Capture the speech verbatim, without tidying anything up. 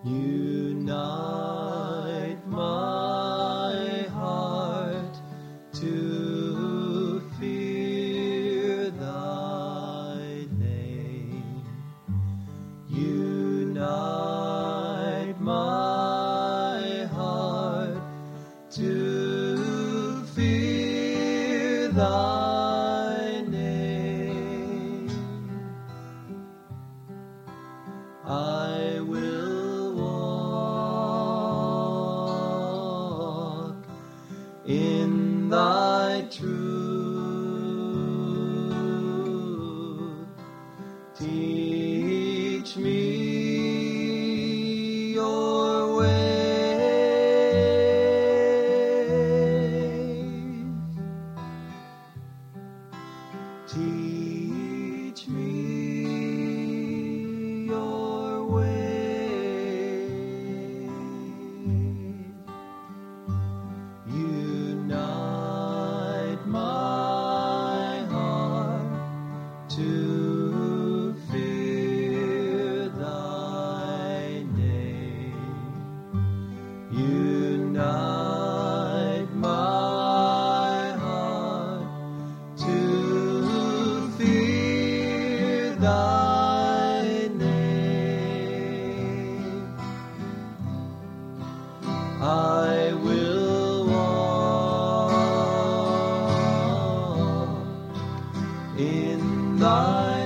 Unite my heart to fear thy name. Unite my heart to fear thy name. I will walk in thy truth. Teach me your ways. Teach me your ways. Unite my heart to fear thy name. Unite my heart to fear thy name. I will walk in thy